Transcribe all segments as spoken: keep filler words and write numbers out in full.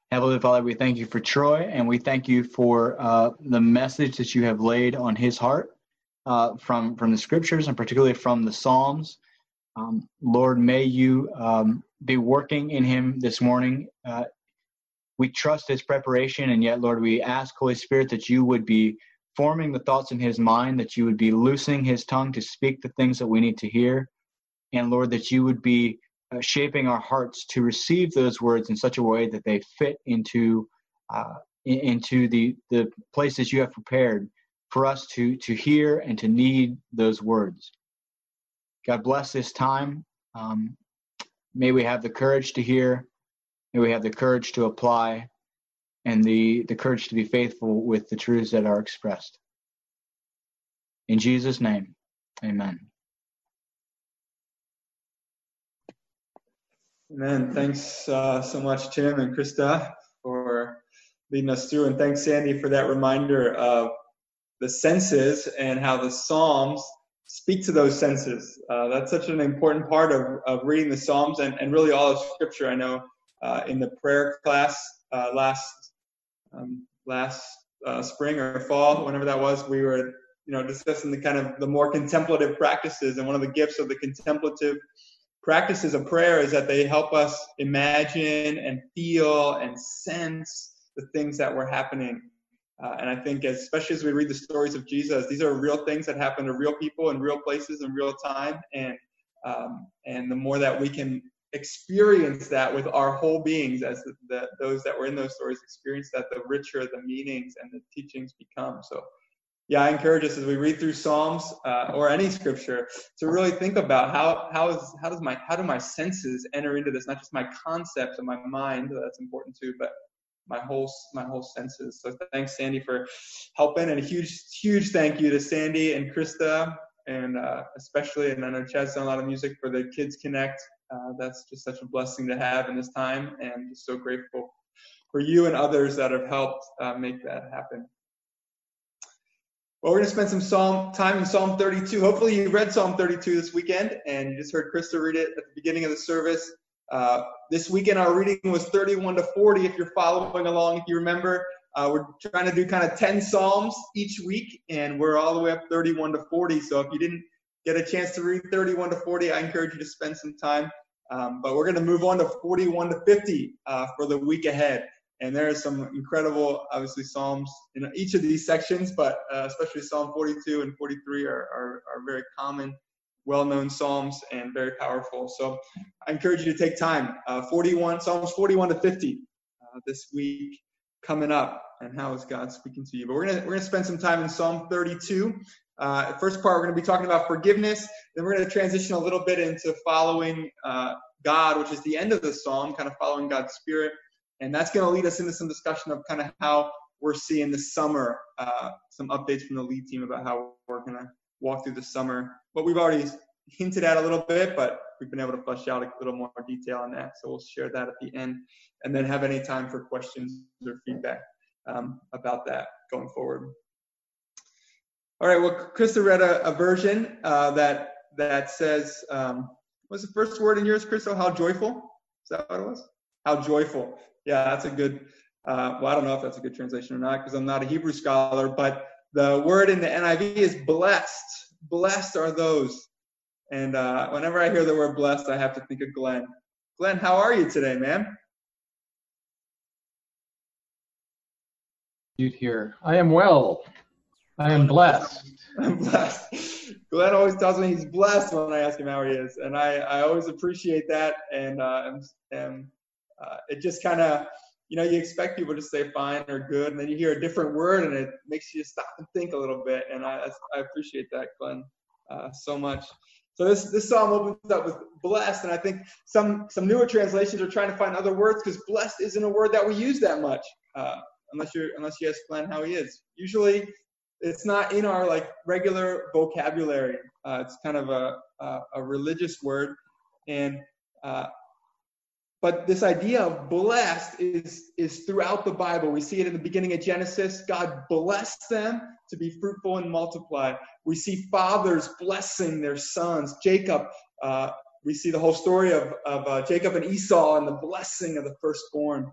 Heavenly Father, we thank you for Troy, and we thank you for uh, the message that you have laid on his heart uh, from, from the scriptures, and particularly from the Psalms. Um, Lord, may you um, be working in him this morning. Uh, we trust his preparation, and yet, Lord, we ask, Holy Spirit, that you would be forming the thoughts in his mind, that you would be loosing his tongue to speak the things that we need to hear, and, Lord, that you would be uh, shaping our hearts to receive those words in such a way that they fit into uh, in, into the, the places you have prepared for us to, to hear and to need those words. God bless this time. Um, may we have the courage to hear. May we have the courage to apply, and the, the courage to be faithful with the truths that are expressed. In Jesus' name, amen. Amen. Thanks uh, so much, Tim and Krista, for leading us through. And thanks, Sandy, for that reminder of the senses and how the Psalms speak to those senses. Uh, that's such an important part of, of reading the Psalms and, and really all of Scripture. I know uh, in the prayer class uh, last um, last uh, spring or fall, whenever that was, we were you know discussing the kind of the more contemplative practices. And one of the gifts of the contemplative practices of prayer is that they help us imagine and feel and sense the things that were happening. Uh, and I think, as, especially as we read the stories of Jesus, these are real things that happen to real people in real places in real time. And um, and the more that we can experience that with our whole beings, as the, the, those that were in those stories experience that, the richer the meanings and the teachings become. So, yeah, I encourage us as we read through Psalms uh, or any scripture to really think about how how is how does my how do my senses enter into this? Not just my concepts and my mind, that's important too, but my whole my whole senses. So thanks, Sandy, for helping, and a huge huge thank you to Sandy and Krista, and uh, especially, and I know Chad's done a lot of music for the Kids Connect. Uh, that's just such a blessing to have in this time, and just so grateful for you and others that have helped uh, make that happen. Well, we're going to spend some Psalm time in Psalm thirty-two. Hopefully you read Psalm thirty-two this weekend, and you just heard Krista read it at the beginning of the service. Uh, this weekend our reading was thirty-one to forty, if you're following along. If you remember, uh, we're trying to do kind of ten Psalms each week, and we're all the way up thirty-one to forty. So if you didn't get a chance to read thirty-one to forty, I encourage you to spend some time. Um, but we're going to move on to forty-one to fifty uh, for the week ahead. And there are some incredible, obviously, Psalms in each of these sections, but uh, especially Psalm forty-two and forty-three are, are, are very common, well-known Psalms and very powerful. So I encourage you to take time. Uh, forty-one Psalms forty-one to fifty uh, this week coming up, and how is God speaking to you? But we're gonna we're gonna spend some time in Psalm thirty-two. Uh, first part, we're gonna be talking about forgiveness. Then we're gonna transition a little bit into following uh, God, which is the end of the Psalm, kind of following God's Spirit. And that's going to lead us into some discussion of kind of how we're seeing the summer, uh, some updates from the lead team about how we're going to walk through the summer. What we've already hinted at a little bit, but we've been able to flesh out a little more detail on that. So we'll share that at the end, and then have any time for questions or feedback um, about that going forward. All right, well, Krista read a, a version uh, that that says, um, what's the first word in yours, Krista? How joyful? Is that what it was? How joyful. Yeah, that's a good, uh, well, I don't know if that's a good translation or not, because I'm not a Hebrew scholar, but the word in the N I V is blessed. Blessed are those. And uh, whenever I hear the word blessed, I have to think of Glenn. Glenn, how are you today, man? Here. I am well. I am blessed. I'm blessed. Glenn always tells me he's blessed when I ask him how he is, and I, I always appreciate that, and uh, and, and Uh, it just kind of, you know, you expect people to say fine or good, and then you hear a different word, and it makes you stop and think a little bit. And I, I appreciate that, Glenn, uh, so much. So this this psalm opens up with blessed, and I think some some newer translations are trying to find other words, because blessed isn't a word that we use that much, uh, unless you're unless you ask Glenn how he is. Usually, it's not in our like regular vocabulary. Uh, it's kind of a a, a religious word, and uh, But this idea of blessed is, is throughout the Bible. We see it in the beginning of Genesis. God blessed them to be fruitful and multiply. We see fathers blessing their sons. Jacob, uh, we see the whole story of, of uh, Jacob and Esau and the blessing of the firstborn.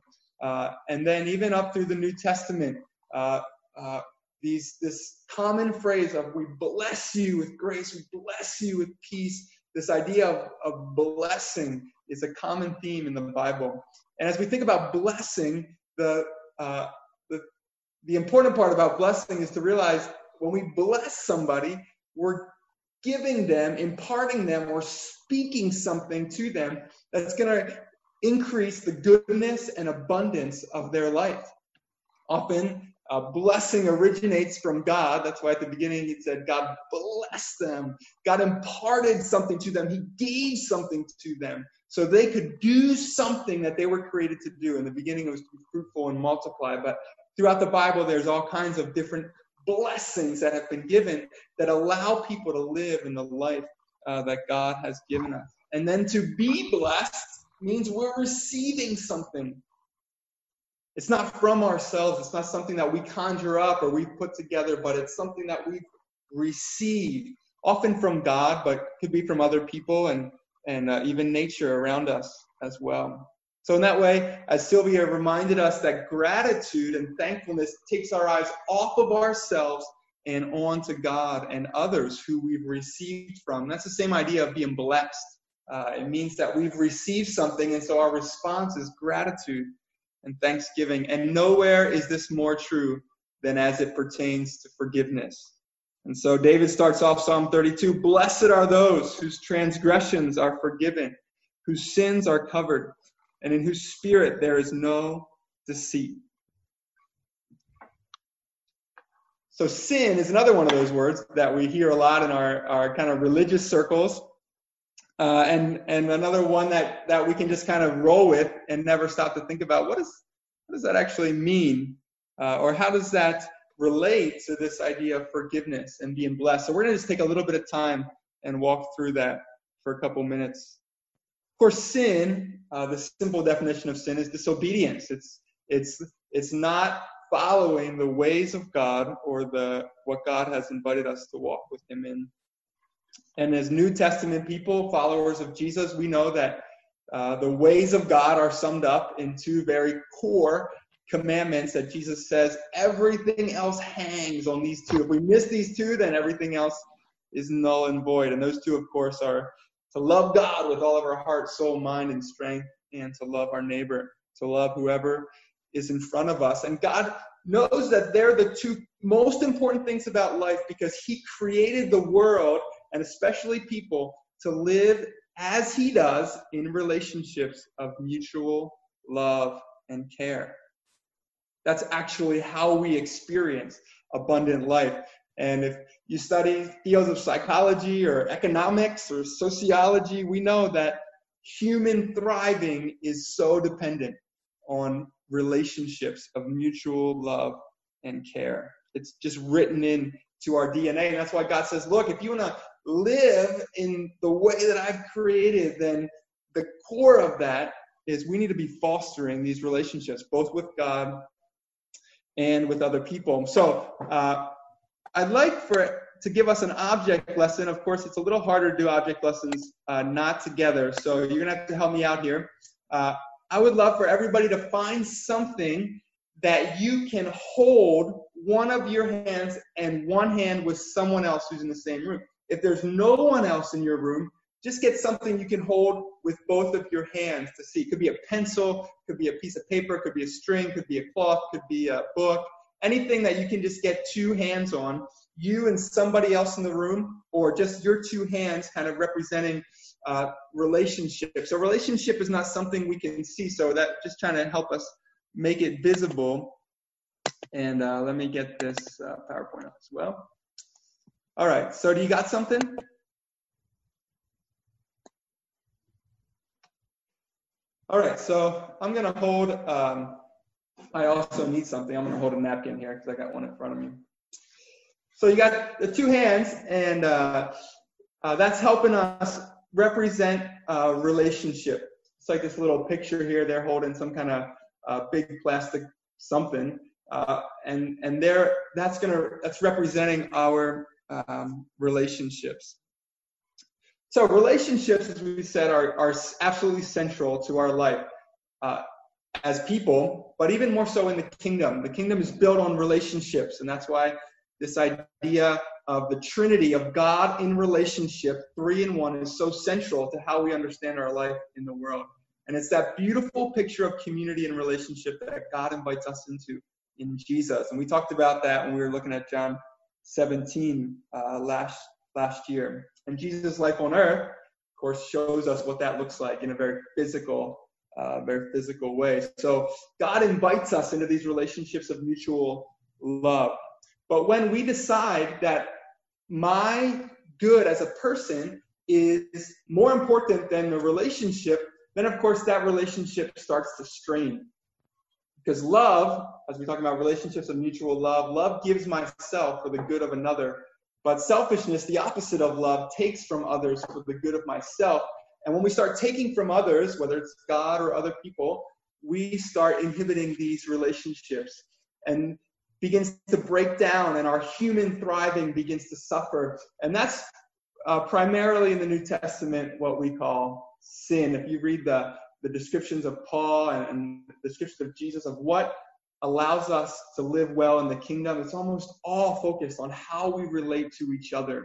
Uh, and then even up through the New Testament, uh, uh, these this common phrase of we bless you with grace, we bless you with peace. This idea of, of blessing is a common theme in the Bible. And as we think about blessing, the, uh, the, the important part about blessing is to realize when we bless somebody, we're giving them, imparting them, or speaking something to them that's going to increase the goodness and abundance of their life. Often, uh, blessing originates from God. That's why at the beginning he said, God blessed them. God imparted something to them. He gave something to them so they could do something that they were created to do. In the beginning, it was to be fruitful and multiply. But throughout the Bible, there's all kinds of different blessings that have been given that allow people to live in the life uh, that God has given us. And then to be blessed means we're receiving something. It's not from ourselves. It's not something that we conjure up or we put together, but it's something that we've received, often from God, but could be from other people and, and uh, even nature around us as well. So in that way, as Sylvia reminded us, that gratitude and thankfulness takes our eyes off of ourselves and on to God and others who we've received from. That's the same idea of being blessed. Uh, it means that we've received something, and so our response is gratitude and thanksgiving. And nowhere is this more true than as it pertains to forgiveness. And so David starts off Psalm thirty-two, blessed are those whose transgressions are forgiven, whose sins are covered, and in whose spirit there is no deceit. So sin is another one of those words that we hear a lot in our, our kind of religious circles. Uh, and and another one that, that we can just kind of roll with and never stop to think about, what, is, what does that actually mean? Uh, or how does that relate to this idea of forgiveness and being blessed? So we're going to just take a little bit of time and walk through that for a couple minutes. Of course, sin, uh, the simple definition of sin is disobedience. It's it's it's not following the ways of God or the what God has invited us to walk with Him in. And as New Testament people, followers of Jesus, we know that uh, the ways of God are summed up in two very core commandments that Jesus says everything else hangs on these two. If we miss these two, then everything else is null and void. And those two, of course, are to love God with all of our heart, soul, mind, and strength, and to love our neighbor, to love whoever is in front of us. And God knows that they're the two most important things about life because He created the world, and especially people, to live as He does in relationships of mutual love and care. That's actually how we experience abundant life. And if you study fields of psychology or economics or sociology, we know that human thriving is so dependent on relationships of mutual love and care. It's just written into our D N A. And that's why God says, look, if you want to live in the way that I've created, then the core of that is we need to be fostering these relationships, both with God and with other people. So uh, I'd like for to give us an object lesson. Of course, it's a little harder to do object lessons uh, not together, so you're going to have to help me out here. Uh, I would love for everybody to find something that you can hold one of your hands and one hand with someone else who's in the same room. If there's no one else in your room, just get something you can hold with both of your hands to see. It could be a pencil, could be a piece of paper, could be a string, could be a cloth, could be a book, anything that you can just get two hands on, you and somebody else in the room, or just your two hands kind of representing uh, relationships. So relationship is not something we can see, so that just trying to help us make it visible. And uh, let me get this uh, PowerPoint up as well. All right, so do you got something? All right, so I'm going to hold, um, I also need something. I'm going to hold a napkin here because I got one in front of me. So you got the two hands, and uh, uh, that's helping us represent a relationship. It's like this little picture here. They're holding some kind of uh, big plastic something, uh, and and they're that's gonna that's representing our um, relationships. So relationships, as we said, are, are absolutely central to our life. Uh, as people, but even more so in the kingdom. The kingdom is built on relationships, and that's why this idea of the Trinity, of God in relationship, three in one, is so central to how we understand our life in the world. And it's that beautiful picture of community and relationship that God invites us into in Jesus. And we talked about that when we were looking at John seventeen uh, last last year. And Jesus' life on earth, of course, shows us what that looks like in a very physical, uh, very physical way. So God invites us into these relationships of mutual love. But when we decide that my good as a person is more important than the relationship, then of course that relationship starts to strain. Because love, as we talk about relationships of mutual love, love gives myself for the good of another. But selfishness, the opposite of love, takes from others for the good of myself. And when we start taking from others, whether it's God or other people, we start inhibiting these relationships and begins to break down, and our human thriving begins to suffer. And that's uh, primarily in the New Testament what we call sin. If you read the, the descriptions of Paul and, and the descriptions of Jesus of what allows us to live well in the kingdom, it's almost all focused on how we relate to each other.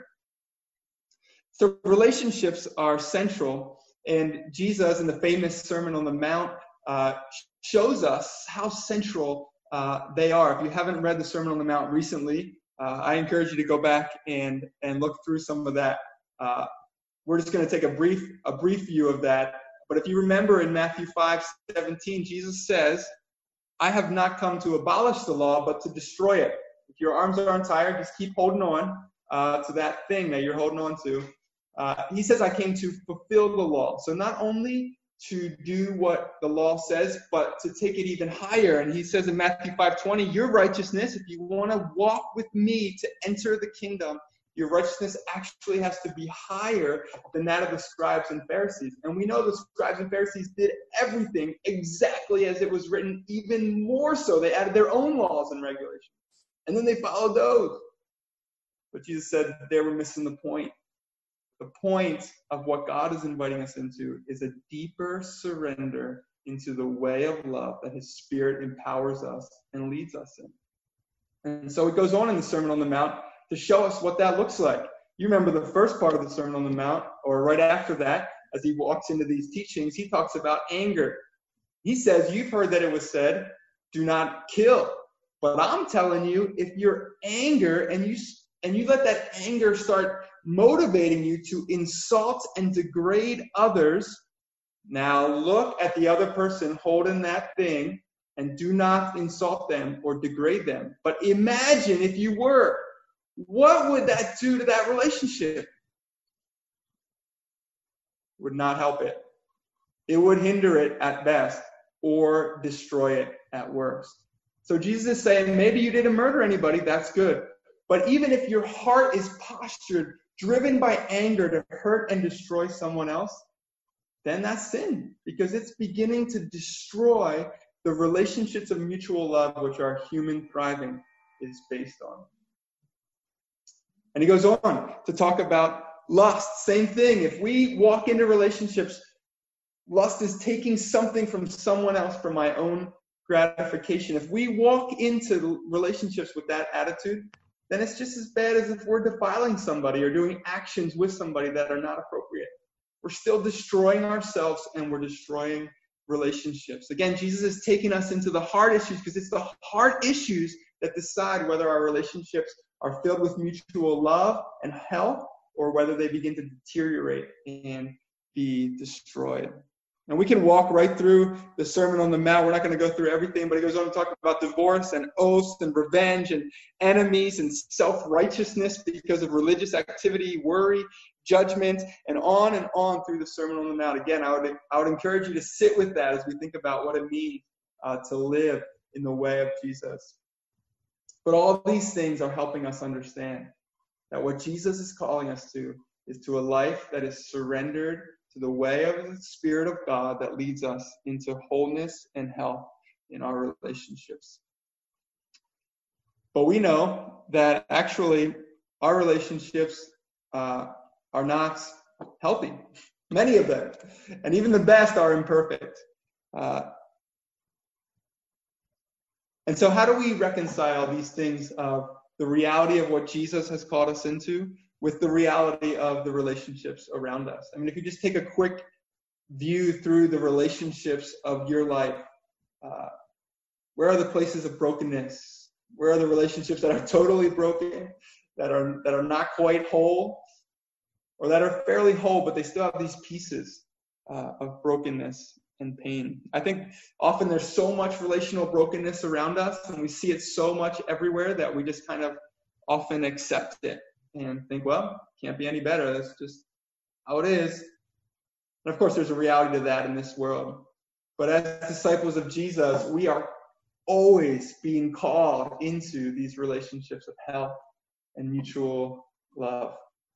So relationships are central, and Jesus in the famous Sermon on the Mount uh, shows us how central uh, they are. If you haven't read the Sermon on the Mount recently, uh, I encourage you to go back and, and look through some of that. Uh, we're just going to take a brief a brief view of that. But if you remember in Matthew five seventeen, Jesus says, I have not come to abolish the law, but to destroy it. If your arms aren't tired, just keep holding on uh, to that thing that you're holding on to. Uh, he says, I came to fulfill the law. So not only to do what the law says, but to take it even higher. And he says in Matthew five twenty, your righteousness, if you want to walk with me to enter the kingdom, your righteousness actually has to be higher than that of the scribes and Pharisees. And we know the scribes and Pharisees did everything exactly as it was written, even more so. They added their own laws and regulations. And then they followed those. But Jesus said they were missing the point. The point of what God is inviting us into is a deeper surrender into the way of love that his Spirit empowers us and leads us in. And so it goes on in the Sermon on the Mount to show us what that looks like. You remember the first part of the Sermon on the Mount, or right after that, as he walks into these teachings, he talks about anger. He says, you've heard that it was said, do not kill. But I'm telling you, if you're anger and you and you let that anger start motivating you to insult and degrade others, now look at the other person holding that thing and do not insult them or degrade them. But imagine if you were. What would that do to that relationship? Would not help it. It would hinder it at best or destroy it at worst. So Jesus is saying, maybe you didn't murder anybody, that's good. But even if your heart is postured, driven by anger to hurt and destroy someone else, then that's sin, because it's beginning to destroy the relationships of mutual love which our human thriving is based on. And he goes on to talk about lust. Same thing. If we walk into relationships, lust is taking something from someone else for my own gratification. If we walk into relationships with that attitude, then it's just as bad as if we're defiling somebody or doing actions with somebody that are not appropriate. We're still destroying ourselves and we're destroying relationships. Again, Jesus is taking us into the heart issues, because it's the heart issues that decide whether our relationships are filled with mutual love and health, or whether they begin to deteriorate and be destroyed. And we can walk right through the Sermon on the Mount. We're not going to go through everything, but it goes on to talk about divorce and oaths and revenge and enemies and self-righteousness because of religious activity, worry, judgment, and on and on through the Sermon on the Mount. Again, I would, I would encourage you to sit with that as we think about what it means uh, to live in the way of Jesus. But all these things are helping us understand that what Jesus is calling us to is to a life that is surrendered to the way of the Spirit of God that leads us into wholeness and health in our relationships. But we know that actually our relationships uh, are not healthy. Many of them, and even the best, are imperfect. Uh, And so how do we reconcile these things of the reality of what Jesus has called us into with the reality of the relationships around us? I mean, if you just take a quick view through the relationships of your life, uh, where are the places of brokenness? Where are the relationships that are totally broken, that are that are not quite whole, or that are fairly whole, but they still have these pieces uh, of brokenness and pain? I think often there's so much relational brokenness around us, and we see it so much everywhere that we just kind of often accept it and think, well, can't be any better. That's just how it is. And of course, there's a reality to that in this world. But as disciples of Jesus, we are always being called into these relationships of health and mutual love.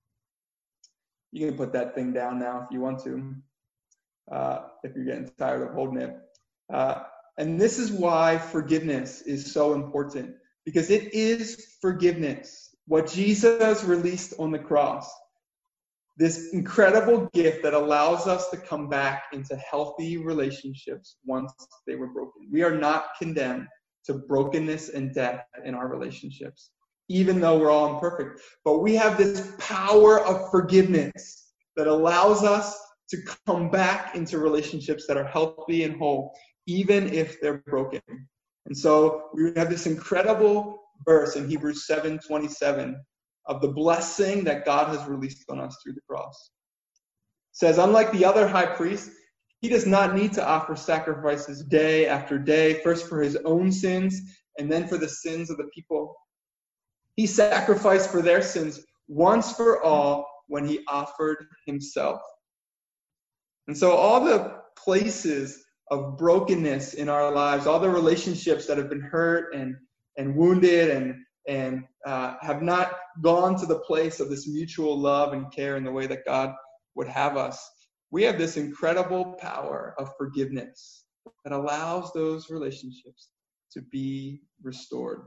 You can put that thing down now if you want to, uh, if you're getting tired of holding it. Uh, and this is why forgiveness is so important, because it is forgiveness, what Jesus released on the cross. This incredible gift that allows us to come back into healthy relationships once they were broken. We are not condemned to brokenness and death in our relationships, even though we're all imperfect. But we have this power of forgiveness that allows us to come back into relationships that are healthy and whole, even if they're broken. And so we have this incredible verse in Hebrews seven twenty-seven of the blessing that God has released on us through the cross. It says, unlike the other high priest, he does not need to offer sacrifices day after day, first for his own sins and then for the sins of the people. He sacrificed for their sins once for all when he offered himself. And so all the places of brokenness in our lives, all the relationships that have been hurt and, and wounded and and uh, have not gone to the place of this mutual love and care in the way that God would have us, we have this incredible power of forgiveness that allows those relationships to be restored.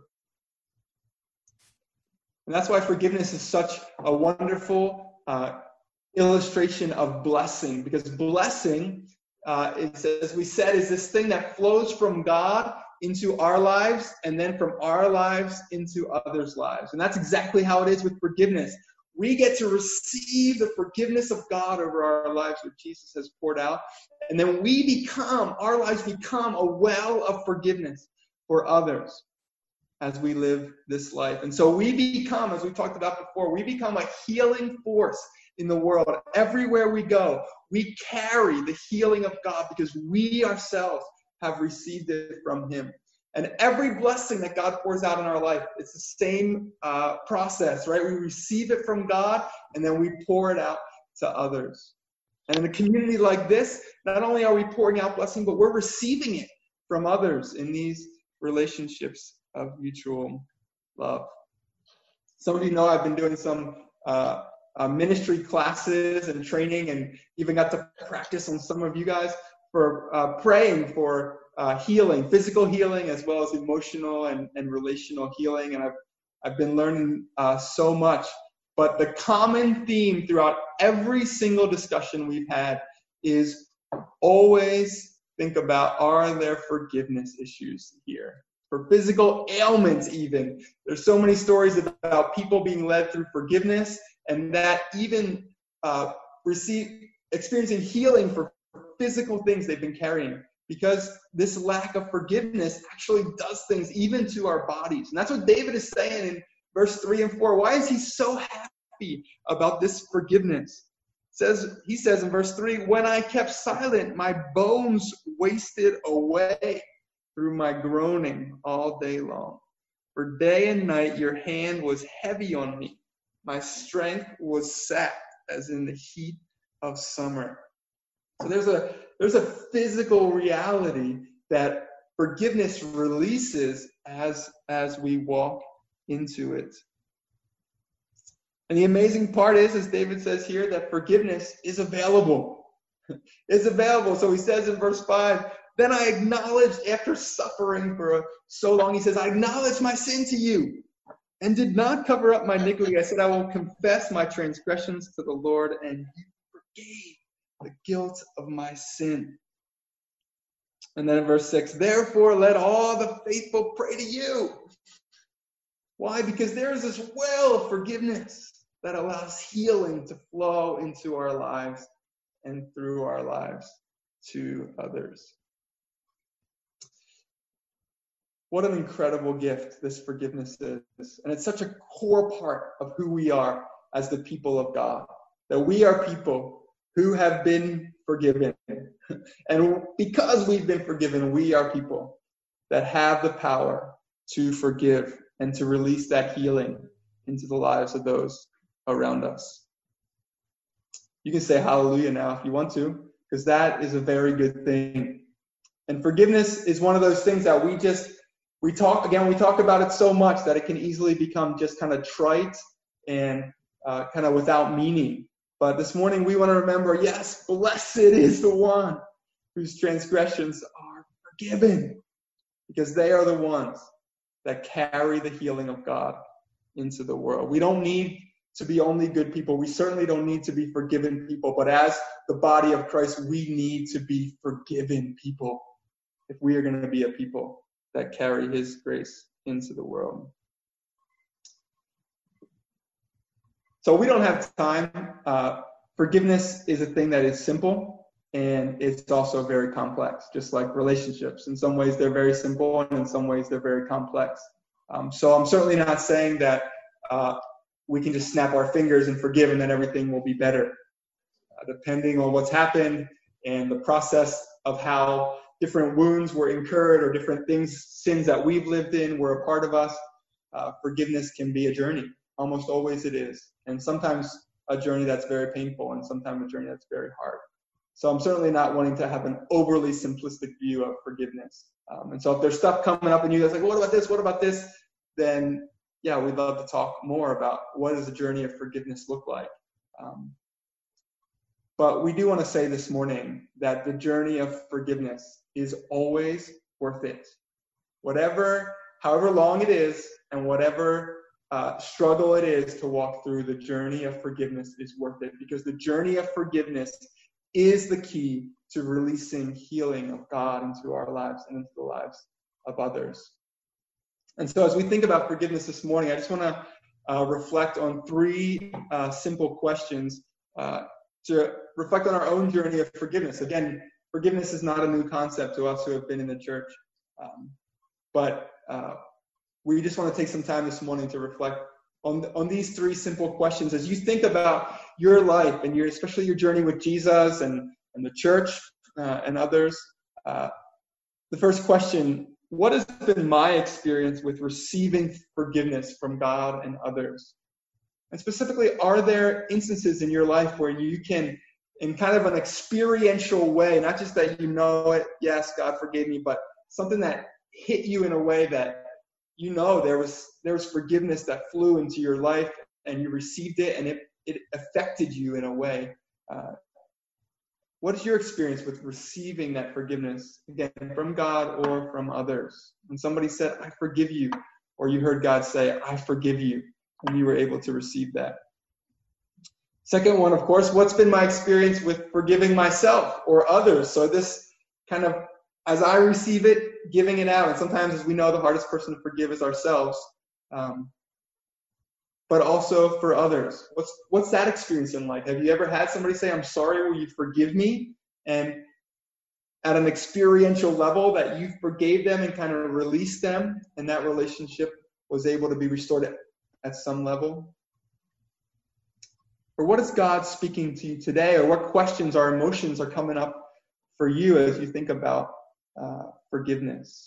And that's why forgiveness is such a wonderful uh, illustration of blessing, because blessing, uh, is, as we said, is this thing that flows from God into our lives, and then from our lives into others' lives. And that's exactly how it is with forgiveness. We get to receive the forgiveness of God over our lives that Jesus has poured out, and then we become, our lives become a well of forgiveness for others as we live this life. And so we become, as we talked about before, we become a healing force in the world. Everywhere we go, we carry the healing of God because we ourselves have received it from him. And every blessing that God pours out in our life, it's the same uh, process, right? We receive it from God, and then we pour it out to others. And in a community like this, not only are we pouring out blessing, but we're receiving it from others in these relationships of mutual love. Some of you know I've been doing some uh, uh, ministry classes and training, and even got to practice on some of you guys for uh, praying for uh, healing, physical healing, as well as emotional and, and relational healing. And I've, I've been learning uh, so much. But the common theme throughout every single discussion we've had is always think about, are there forgiveness issues here? For physical ailments even. There's so many stories about people being led through forgiveness, and that even uh, receive, experiencing healing for physical things they've been carrying, because this lack of forgiveness actually does things even to our bodies. And that's what David is saying in verse three and four. Why is he so happy about this forgiveness? It says, he says in verse three, when I kept silent, my bones wasted away through my groaning all day long. For day and night your hand was heavy on me. My strength was sapped as in the heat of summer. So there's a there's a physical reality that forgiveness releases as as we walk into it. And the amazing part is, as David says here, that forgiveness is available. It's available. So he says in verse five, then I acknowledged after suffering for so long, he says, I acknowledged my sin to you and did not cover up my iniquity. I said, I will confess my transgressions to the Lord, and you forgave the guilt of my sin. And then in verse six, therefore let all the faithful pray to you. Why? Because there is this well of forgiveness that allows healing to flow into our lives and through our lives to others. What an incredible gift this forgiveness is. And it's such a core part of who we are as the people of God, that we are people who have been forgiven. And because we've been forgiven, we are people that have the power to forgive and to release that healing into the lives of those around us. You can say hallelujah now if you want to, because that is a very good thing. And forgiveness is one of those things that we just, we talk, again, we talk about it so much that it can easily become just kind of trite and uh, kind of without meaning. But this morning we want to remember, yes, blessed is the one whose transgressions are forgiven, because they are the ones that carry the healing of God into the world. We don't need to be only good people. We certainly don't need to be forgiven people. But as the body of Christ, we need to be forgiven people if we are going to be a people that carry his grace into the world. So we don't have time. Uh, forgiveness is a thing that is simple, and it's also very complex, just like relationships. In some ways, they're very simple, and in some ways, they're very complex. Um, so I'm certainly not saying that uh, we can just snap our fingers and forgive, and then everything will be better. Uh, depending on what's happened and the process of how different wounds were incurred or different things, sins that we've lived in were a part of us, uh, forgiveness can be a journey. Almost always it is. And sometimes a journey that's very painful, and sometimes a journey that's very hard. So I'm certainly not wanting to have an overly simplistic view of forgiveness. Um, and so if there's stuff coming up and you guys are like, what about this? What about this? Then, yeah, we'd love to talk more about what does the journey of forgiveness look like. Um, but we do want to say this morning that the journey of forgiveness is always worth it. Whatever, however long it is, and whatever Uh, struggle it is to walk through, the journey of forgiveness is worth it, because the journey of forgiveness is the key to releasing healing of God into our lives and into the lives of others. And so as we think about forgiveness this morning, I just want to uh, reflect on three uh, simple questions uh, to reflect on our own journey of forgiveness. Again, forgiveness is not a new concept to us who have been in the church, um, but uh, we just want to take some time this morning to reflect on, on these three simple questions as you think about your life and your, especially your journey with Jesus and, and the church uh, and others. Uh, the first question, what has been my experience with receiving forgiveness from God and others? And specifically, are there instances in your life where you can, in kind of an experiential way, not just that you know it, yes, God forgave me, but something that hit you in a way that you know there was there was forgiveness that flew into your life and you received it and it, it affected you in a way. Uh, what is your experience with receiving that forgiveness, again, from God or from others? When somebody said, I forgive you, or you heard God say, I forgive you, and you were able to receive that. Second one, of course, what's been my experience with forgiving myself or others? So this kind of, as I receive it, giving it out. And sometimes, as we know, the hardest person to forgive is ourselves. Um, but also for others. What's what's that experience been like? Have you ever had somebody say, I'm sorry, will you forgive me? And at an experiential level that you forgave them and kind of released them, and that relationship was able to be restored at, at some level? Or what is God speaking to you today? Or what questions or emotions are coming up for you as you think about uh, forgiveness?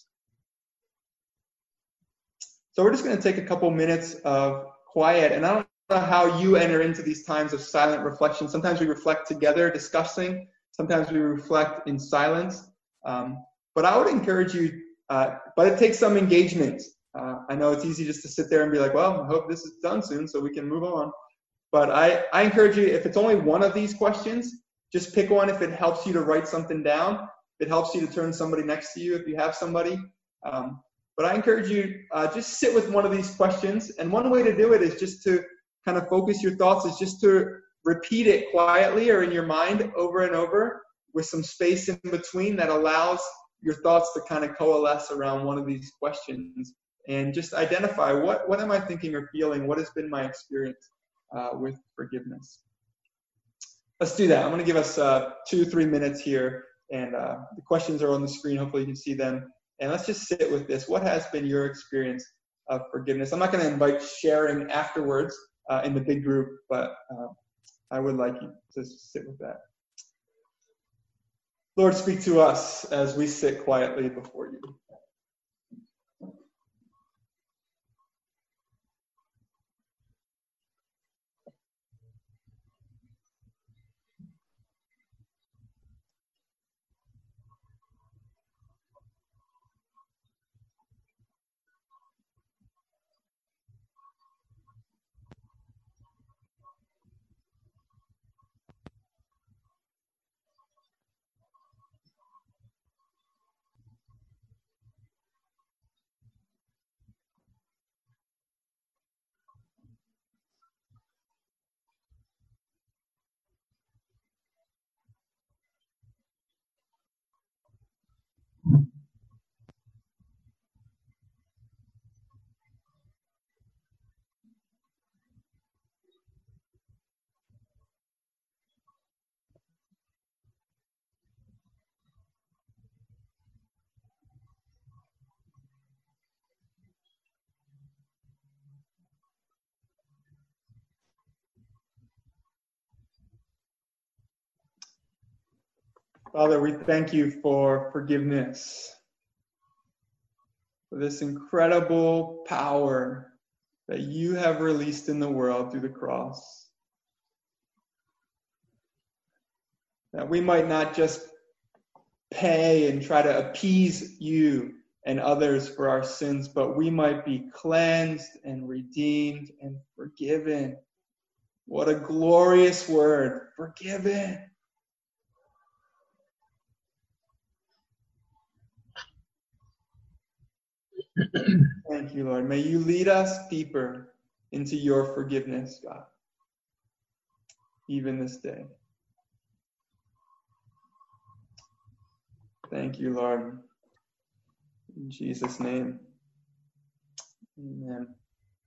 So we're just going to take a couple minutes of quiet. And I don't know how you enter into these times of silent reflection. Sometimes we reflect together, discussing. Sometimes we reflect in silence. Um, but I would encourage you, uh, but it takes some engagement. Uh, I know it's easy just to sit there and be like, well, I hope this is done soon so we can move on. But I, I encourage you, if it's only one of these questions, just pick one if it helps you to write something down. If it helps you to turn somebody next to you, if you have somebody. Um, but I encourage you, uh, just sit with one of these questions. And one way to do it is just to kind of focus your thoughts, is just to repeat it quietly or in your mind over and over with some space in between that allows your thoughts to kind of coalesce around one of these questions and just identify what, what am I thinking or feeling? What has been my experience uh, with forgiveness? Let's do that. I'm going to give us uh, two, three minutes here, and uh, the questions are on the screen. Hopefully you can see them. And let's just sit with this. What has been your experience of forgiveness? I'm not going to invite sharing afterwards uh, in the big group, but uh, I would like you to sit with that. Lord, speak to us as we sit quietly before you. Father, we thank you for forgiveness, for this incredible power that you have released in the world through the cross. That we might not just pay and try to appease you and others for our sins, but we might be cleansed and redeemed and forgiven. What a glorious word, forgiven. Thank you, Lord. May you lead us deeper into your forgiveness, God, even this day. Thank you, Lord. In Jesus' name, amen.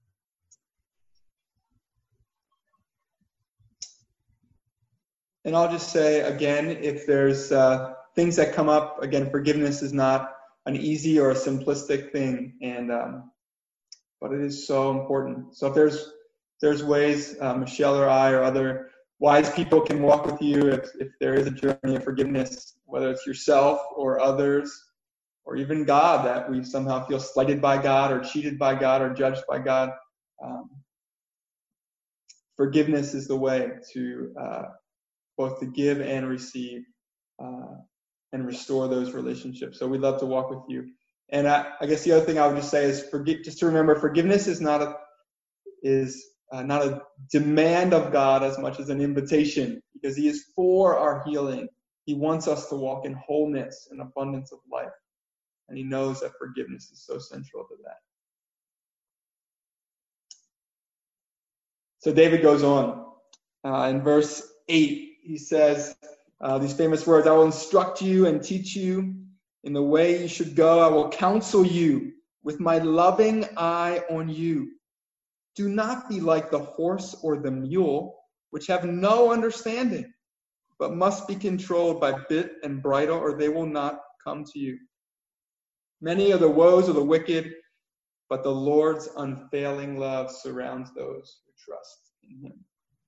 And I'll just say again, if there's uh, things that come up, again, forgiveness is not an easy or a simplistic thing, and um, but it is so important. So if there's there's ways uh, Michelle or I or other wise people can walk with you, if if there is a journey of forgiveness, whether it's yourself or others, or even God, that we somehow feel slighted by God or cheated by God or judged by God. Um, forgiveness is the way to uh, both to give and receive. Uh, and restore those relationships. So we'd love to walk with you. And I, I guess the other thing I would just say is forgive, just to remember, forgiveness is not a is uh, not a demand of God as much as an invitation, because he is for our healing. He wants us to walk in wholeness and abundance of life. And he knows that forgiveness is so central to that. So David goes on. Uh, in verse eight, he says, Uh, these famous words, I will instruct you and teach you in the way you should go. I will counsel you with my loving eye on you. Do not be like the horse or the mule, which have no understanding, but must be controlled by bit and bridle, or they will not come to you. Many are the woes of the wicked, but the Lord's unfailing love surrounds those who trust in him.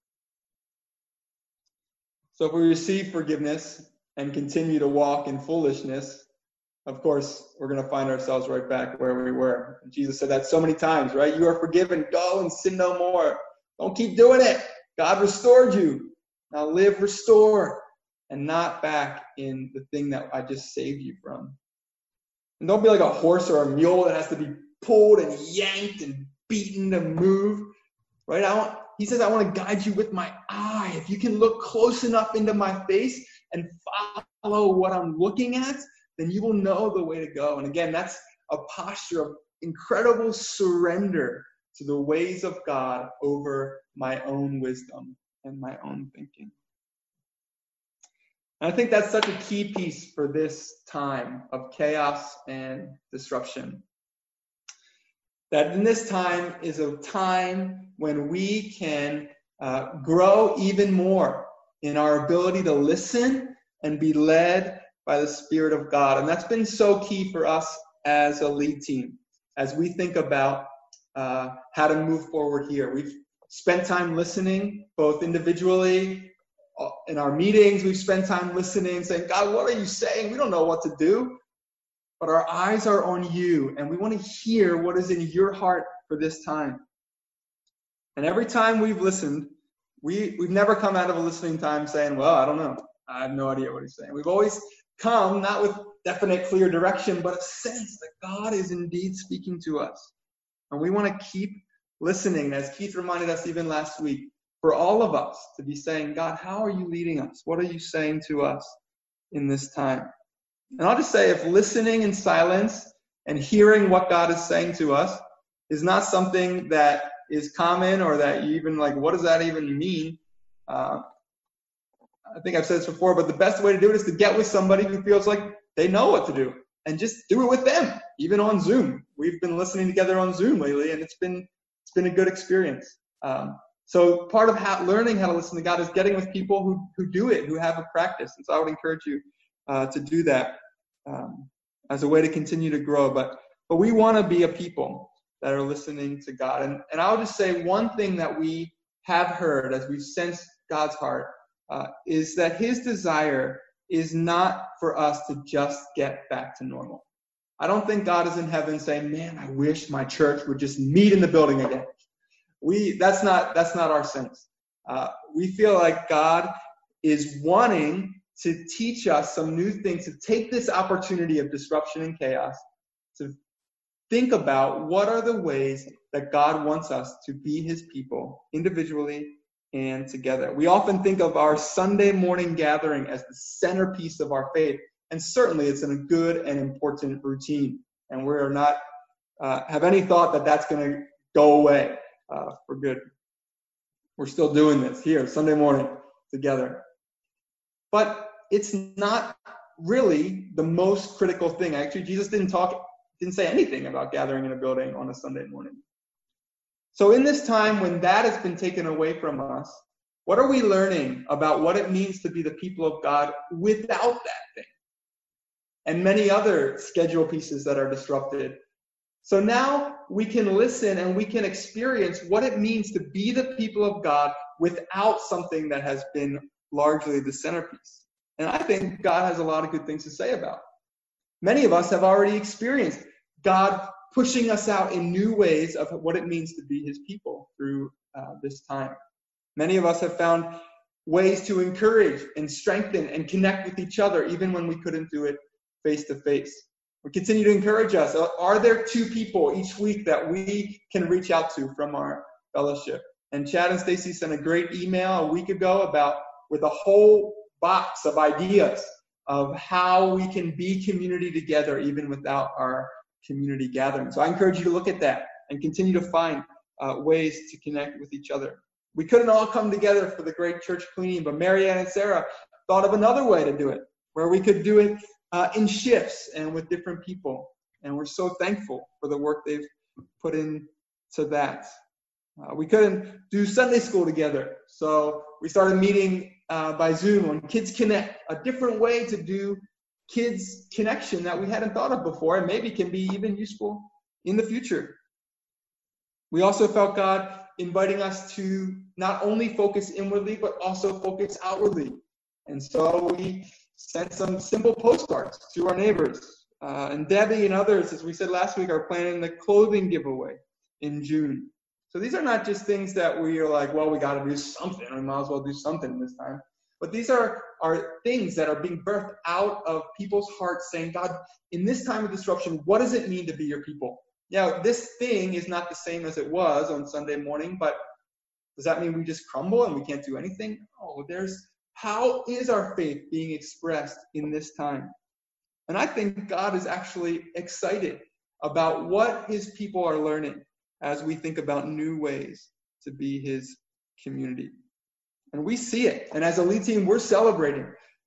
So if we receive forgiveness and continue to walk in foolishness, of course, we're going to find ourselves right back where we were. And Jesus said that so many times, right? You are forgiven. Go and sin no more. Don't keep doing it. God restored you. Now live restored and not back in the thing that I just saved you from. And don't be like a horse or a mule that has to be pulled and yanked and beaten to move, right? I want, he says, I want to guide you with my eye. If you can look close enough into my face and follow what I'm looking at, then you will know the way to go. And again, that's a posture of incredible surrender to the ways of God over my own wisdom and my own thinking. And I think that's such a key piece for this time of chaos and disruption. That in this time is a time when we can uh, grow even more in our ability to listen and be led by the Spirit of God. And that's been so key for us as a lead team, as we think about uh, how to move forward here. We've spent time listening, both individually, in our meetings. We've spent time listening, saying, God, what are you saying? We don't know what to do. But our eyes are on you, and we want to hear what is in your heart for this time. And every time we've listened, we, we've never come out of a listening time saying, well, I don't know. I have no idea what he's saying. We've always come, not with definite, clear direction, but a sense that God is indeed speaking to us. And we want to keep listening, as Keith reminded us even last week, for all of us to be saying, God, how are you leading us? What are you saying to us in this time? And I'll just say, if listening in silence and hearing what God is saying to us is not something that is common, or that you even like, what does that even mean? Uh, I think I've said this before, but the best way to do it is to get with somebody who feels like they know what to do, and just do it with them, even on Zoom. We've been listening together on Zoom lately, and it's been it's been a good experience. Um, so part of how, learning how to listen to God is getting with people who who do it, who have a practice. And so I would encourage you uh, to do that um, as a way to continue to grow. But but we want to be a people that are listening to God. And and I'll just say one thing that we have heard as we've sensed God's heart uh, is that his desire is not for us to just get back to normal. I don't think God is in heaven saying, man, I wish my church would just meet in the building again. We that's not that's not our sense. Uh, we feel like God is wanting to teach us some new things, to take this opportunity of disruption and chaos, to think about what are the ways that God wants us to be his people individually and together. We often think of our Sunday morning gathering as the centerpiece of our faith, and certainly it's in a good and important routine. And we're not uh, have any thought that that's going to go away uh, for good. We're still doing this here Sunday morning together. But it's not really the most critical thing. Actually, Jesus didn't talk, didn't say anything about gathering in a building on a Sunday morning. So in this time when that has been taken away from us, what are we learning about what it means to be the people of God without that thing? And many other schedule pieces that are disrupted. So now we can listen and we can experience what it means to be the people of God without something that has been largely the centerpiece. And I think God has a lot of good things to say about it. Many of us have already experienced God pushing us out in new ways of what it means to be his people through uh, this time. Many of us have found ways to encourage and strengthen and connect with each other, even when we couldn't do it face to face. We continue to encourage us. Are there two people each week that we can reach out to from our fellowship? And Chad and Stacy sent a great email a week ago about with a whole box of ideas of how we can be community together even without our community gathering. So I encourage you to look at that and continue to find uh, ways to connect with each other. We couldn't all come together for the great church cleaning, but Marianne and Sarah thought of another way to do it, where we could do it uh, in shifts and with different people. And we're so thankful for the work they've put into that. Uh, we couldn't do Sunday school together, so we started meeting uh, by Zoom on Kids Connect, a different way to do kids connection that we hadn't thought of before, and maybe can be even useful in the future. We also felt God inviting us to not only focus inwardly, but also focus outwardly. And so we sent some simple postcards to our neighbors. Uh, and Debbie and others, as we said last week, are planning the clothing giveaway in June. So these are not just things that we are like, well, we got to do something. We might as well do something this time. But these are, are things that are being birthed out of people's hearts saying, God, in this time of disruption, what does it mean to be your people? Now, this thing is not the same as it was on Sunday morning, but does that mean we just crumble and we can't do anything? Oh, there's, how is our faith being expressed in this time? And I think God is actually excited about what his people are learning as we think about new ways to be his community. And we see it. And as a lead team, we're celebrating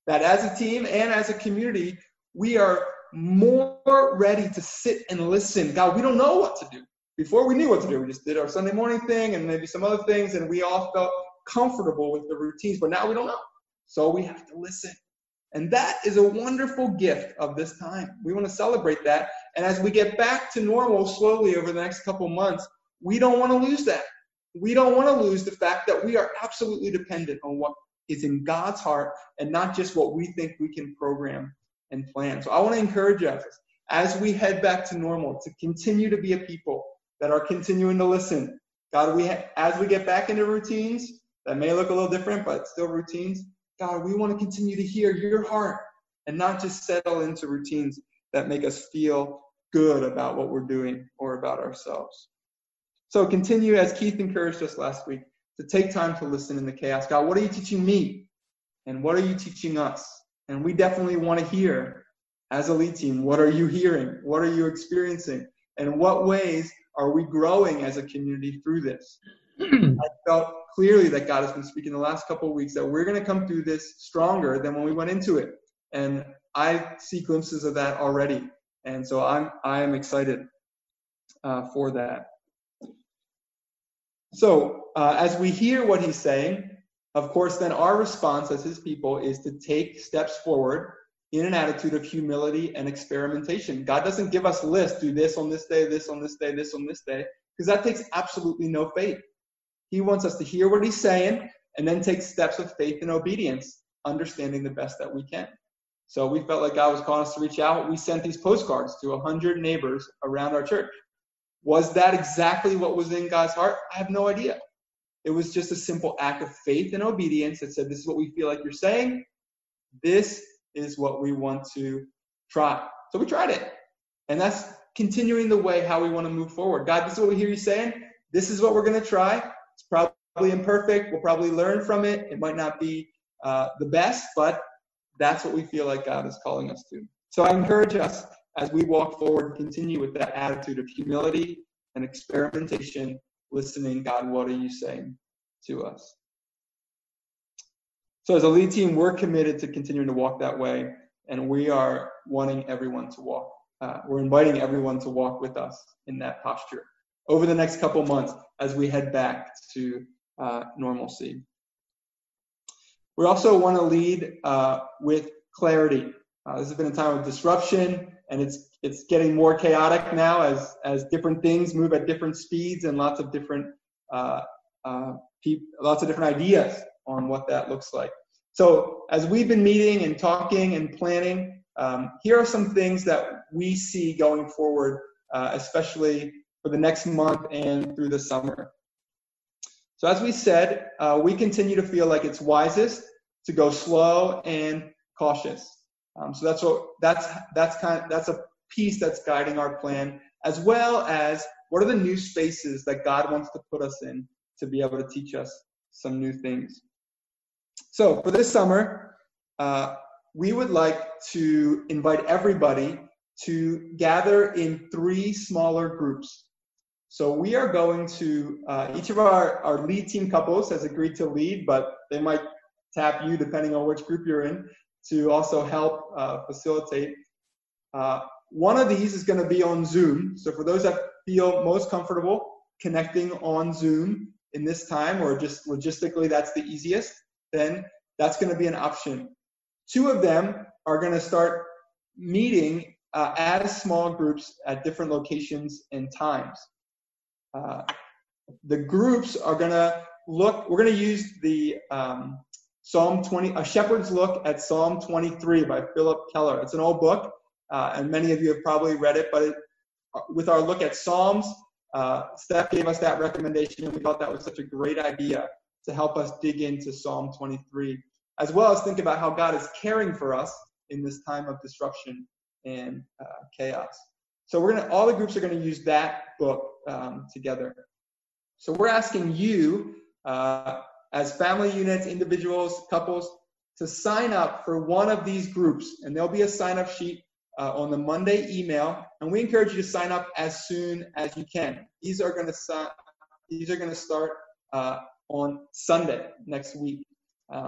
that as a team and as a community, we are more ready to sit and listen. God, we don't know what to do. Before we knew what to do, we just did our Sunday morning thing and maybe some other things, and we all felt comfortable with the routines, but now we don't know. So we have to listen. And that is a wonderful gift of this time. We want to celebrate that. And as we get back to normal slowly over the next couple months, we don't want to lose that. We don't want to lose the fact that we are absolutely dependent on what is in God's heart and not just what we think we can program and plan. So I want to encourage us as we head back to normal to continue to be a people that are continuing to listen. God, we ha- as we get back into routines that may look a little different, but still routines, God, we want to continue to hear your heart and not just settle into routines that make us feel good about what we're doing or about ourselves. So continue, as Keith encouraged us last week, to take time to listen in the chaos. God, what are you teaching me? And what are you teaching us? And we definitely want to hear, as a lead team, what are you hearing? What are you experiencing? And what ways are we growing as a community through this? I felt clearly that God has been speaking the last couple of weeks that we're going to come through this stronger than when we went into it. And I see glimpses of that already. And so I'm I am excited uh, for that. So uh, as we hear what he's saying, of course, then our response as his people is to take steps forward in an attitude of humility and experimentation. God doesn't give us lists, do this on this day, this on this day, this on this day, because that takes absolutely no faith. He wants us to hear what he's saying and then take steps of faith and obedience, understanding the best that we can. So we felt like God was calling us to reach out. We sent these postcards to one hundred neighbors around our church. Was that exactly what was in God's heart? I have no idea. It was just a simple act of faith and obedience that said, this is what we feel like you're saying. This is what we want to try. So we tried it. And that's continuing the way how we want to move forward. God, this is what we hear you saying. This is what we're going to try. It's probably imperfect. We'll probably learn from it. It might not be uh, the best, but that's what we feel like God is calling us to. So I encourage us as we walk forward, continue with that attitude of humility and experimentation, listening, God, what are you saying to us? So as a lead team, we're committed to continuing to walk that way, and we are wanting everyone to walk. Uh, we're inviting everyone to walk with us in that posture over the next couple months as we head back to uh, normalcy. We also want to lead uh, with clarity. Uh, this has been a time of disruption, and it's it's getting more chaotic now as as different things move at different speeds and lots of different uh, uh, pe- lots of different ideas on what that looks like. So as we've been meeting and talking and planning, um, here are some things that we see going forward, uh, especially for the next month and through the summer. So as we said, uh, we continue to feel like it's wisest to go slow and cautious. Um, so that's what that's that's kind of, that's a piece that's guiding our plan, as well as what are the new spaces that God wants to put us in to be able to teach us some new things. So for this summer, uh, we would like to invite everybody to gather in three smaller groups. So we are going to, uh, each of our, our lead team couples has agreed to lead, but they might tap you depending on which group you're in to also help uh, facilitate. Uh, one of these is going to be on Zoom. So for those that feel most comfortable connecting on Zoom in this time, or just logistically that's the easiest, then that's going to be an option. Two of them are going to start meeting uh, as small groups at different locations and times. Uh, the groups are going to look, we're going to use the um, Psalm twenty, A Shepherd's Look at Psalm twenty-three by Philip Keller. It's an old book, uh, and many of you have probably read it, but it, with our look at Psalms, uh, Steph gave us that recommendation, and we thought that was such a great idea to help us dig into Psalm twenty-three, as well as think about how God is caring for us in this time of disruption and uh, chaos. So we're gonna, all the groups are gonna use that book um, together. So we're asking you, uh, as family units, individuals, couples, to sign up for one of these groups, and there'll be a sign-up sheet uh, on the Monday email, and we encourage you to sign up as soon as you can. These are gonna These are gonna start uh, on Sunday next week. Um,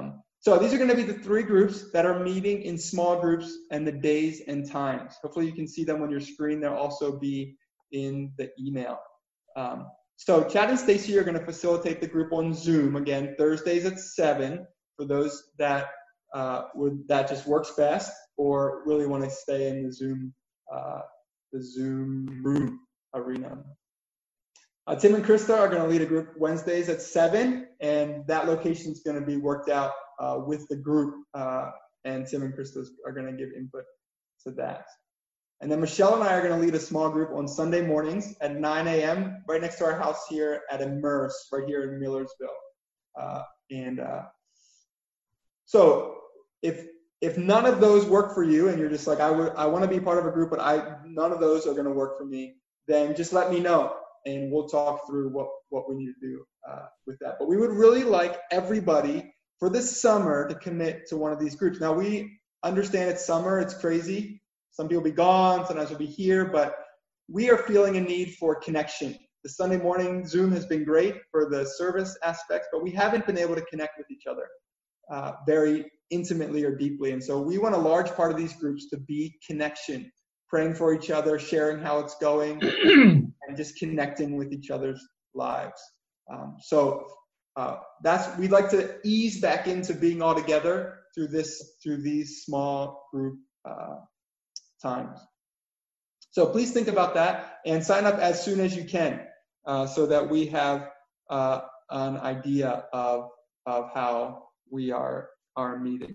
So these are going to be the three groups that are meeting in small groups and the days and times. Hopefully you can see them on your screen. They'll also be in the email. Um, so Chad and Stacy are going to facilitate the group on Zoom, again, Thursdays at seven for those that uh, would that just works best or really want to stay in the Zoom, uh, the Zoom room arena. Uh, Tim and Krista are going to lead a group Wednesdays at seven, and that location is going to be worked out uh, with the group, uh, and Tim and Krista are going to give input to that. And then Michelle and I are going to lead a small group on Sunday mornings at nine a.m. right next to our house here at Immerse, right here in Millersville. Uh, and uh, so if if none of those work for you, and you're just like, I would I want to be part of a group, but I none of those are going to work for me, then just let me know. And we'll talk through what, what we need to do uh, with that. But we would really like everybody for this summer to commit to one of these groups. Now, we understand it's summer, it's crazy. Some people will be gone, sometimes we'll be here, but we are feeling a need for connection. The Sunday morning Zoom has been great for the service aspects, but we haven't been able to connect with each other uh, very intimately or deeply. And so we want a large part of these groups to be connection, praying for each other, sharing how it's going, and just connecting with each other's lives. Um, so uh, that's we'd like to ease back into being all together through this through these small group uh, times. So please think about that and sign up as soon as you can, uh, so that we have uh, an idea of of how we are are meeting.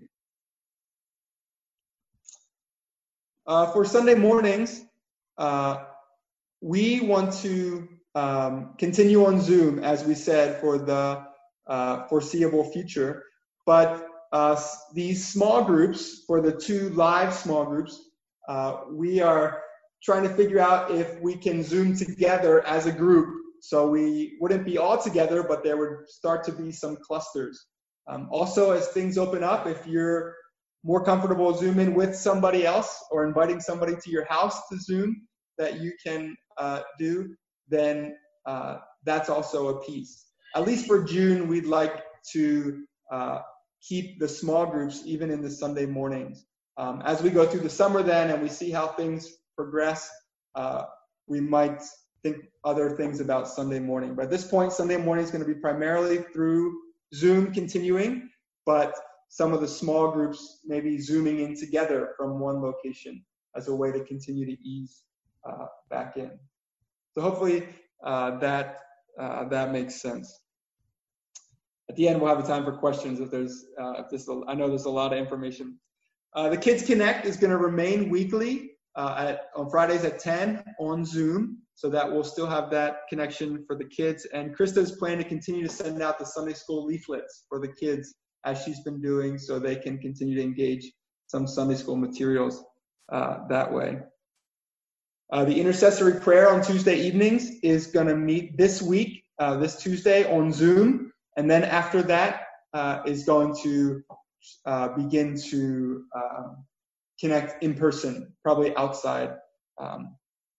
Uh, for Sunday mornings, uh, we want to um, continue on Zoom, as we said, for the uh, foreseeable future. But uh, these small groups, for the two live small groups, uh, we are trying to figure out if we can Zoom together as a group. So we wouldn't be all together, but there would start to be some clusters. Um, also, as things open up, if you're more comfortable Zooming with somebody else or inviting somebody to your house to Zoom that you can uh, do, then uh, that's also a piece. At least for June, we'd like to uh, keep the small groups even in the Sunday mornings. Um, as we go through the summer then and we see how things progress, uh, we might think other things about Sunday morning. But at this point, Sunday morning is going to be primarily through Zoom continuing, but some of the small groups maybe Zooming in together from one location as a way to continue to ease uh, back in. So hopefully uh, that uh, that makes sense. At the end, we'll have a time for questions if there's, uh, if this, I know there's a lot of information. Uh, the Kids Connect is going to remain weekly uh, at, on Fridays at ten on Zoom, so that we'll still have that connection for the kids. And Krista's plan to continue to send out the Sunday school leaflets for the kids as she's been doing, so they can continue to engage some Sunday school materials uh, that way. Uh, the intercessory prayer on Tuesday evenings is going to meet this week, uh, this Tuesday on Zoom, and then after that uh, is going to uh, begin to um, connect in person, probably outside. Um,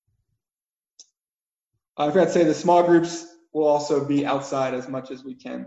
I forgot to say the small groups will also be outside as much as we can.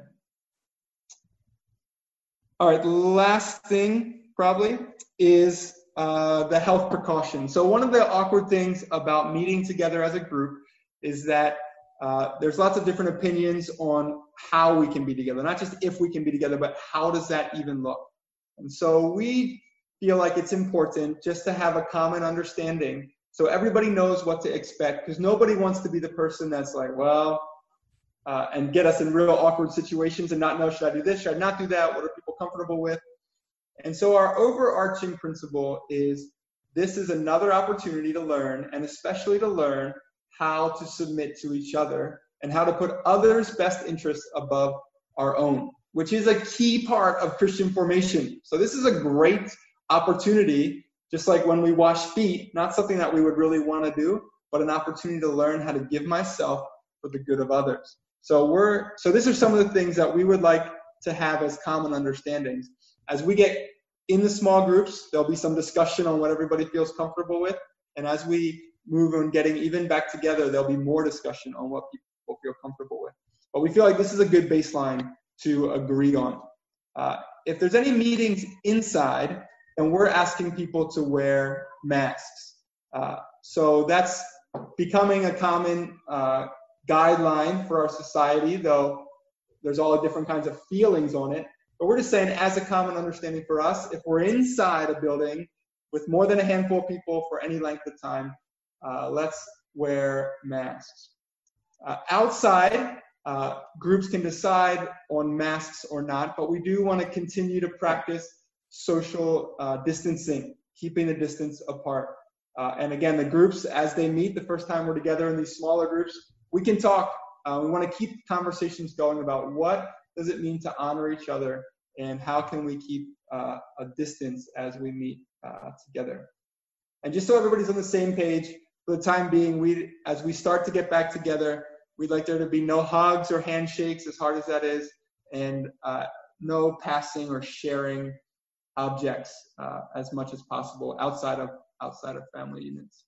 All right, the last thing probably is uh, the health precautions. So one of the awkward things about meeting together as a group is that uh, there's lots of different opinions on how we can be together, not just if we can be together, but how does that even look? And so we feel like it's important just to have a common understanding so everybody knows what to expect, because nobody wants to be the person that's like, well, Uh, and get us in real awkward situations and not know, should I do this, should I not do that, what are people comfortable with? And so our overarching principle is this is another opportunity to learn, and especially to learn how to submit to each other and how to put others' best interests above our own, which is a key part of Christian formation. So this is a great opportunity, just like when we wash feet, not something that we would really want to do, but an opportunity to learn how to give myself for the good of others. So we're so these are some of the things that we would like to have as common understandings. As we get in the small groups, there'll be some discussion on what everybody feels comfortable with. And as we move on getting even back together, there'll be more discussion on what people feel comfortable with. But we feel like this is a good baseline to agree on. Uh, if there's any meetings inside, then we're asking people to wear masks. Uh, so that's becoming a common uh, guideline for our society, though there's all different kinds of feelings on it. But we're just saying, as a common understanding for us, if we're inside a building with more than a handful of people for any length of time, uh, let's wear masks. Uh, outside, uh, groups can decide on masks or not, but we do want to continue to practice social uh, distancing, keeping the distance apart. Uh, and again, the groups, as they meet the first time we're together in these smaller groups, we can talk. Uh, we want to keep conversations going about what does it mean to honor each other, and how can we keep uh, a distance as we meet uh, together. And just so everybody's on the same page, for the time being, we, as we start to get back together, we'd like there to be no hugs or handshakes, as hard as that is, and uh, no passing or sharing objects uh, as much as possible outside of outside of family units.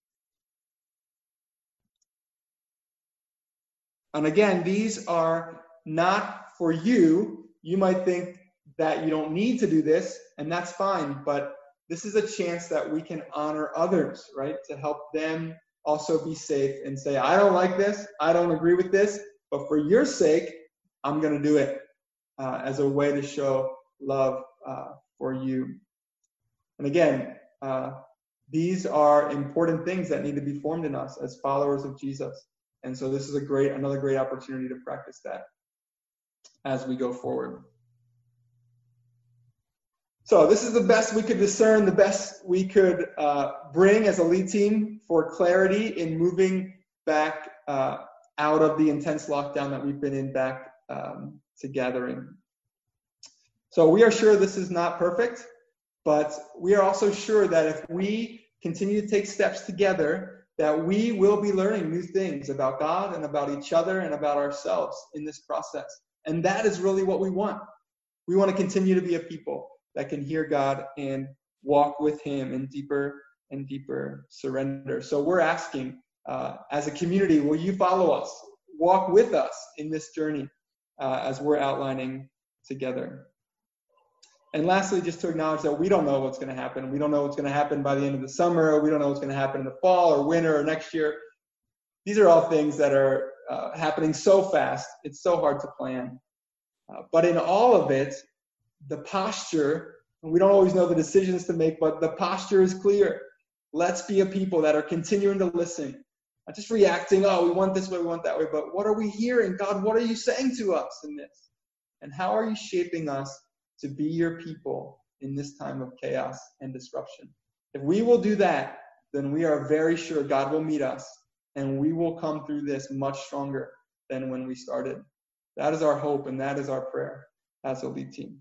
And again, these are not for you. You might think that you don't need to do this, and that's fine, but this is a chance that we can honor others, right? To help them also be safe and say, I don't like this, I don't agree with this, but for your sake, I'm gonna do it uh, as a way to show love uh, for you. And again, uh, these are important things that need to be formed in us as followers of Jesus. And so this is a great, another great opportunity to practice that as we go forward. So this is the best we could discern, the best we could uh, bring as a lead team for clarity in moving back uh, out of the intense lockdown that we've been in, back um, to gathering. So we are sure this is not perfect, but we are also sure that if we continue to take steps together, that we will be learning new things about God and about each other and about ourselves in this process. And that is really what we want. We want to continue to be a people that can hear God and walk with him in deeper and deeper surrender. So we're asking, uh, as a community, will you follow us? Walk with us in this journey uh, as we're outlining together. And lastly, just to acknowledge that we don't know what's going to happen. We don't know what's going to happen by the end of the summer. We don't know what's going to happen in the fall or winter or next year. These are all things that are uh, happening so fast. It's so hard to plan. Uh, but in all of it, the posture, and we don't always know the decisions to make, but the posture is clear. Let's be a people that are continuing to listen, not just reacting, oh, we want this way, we want that way, but what are we hearing? God, what are you saying to us in this? And how are you shaping us to be your people in this time of chaos and disruption? If we will do that, then we are very sure God will meet us, and we will come through this much stronger than when we started. That is our hope, and that is our prayer as a lead team.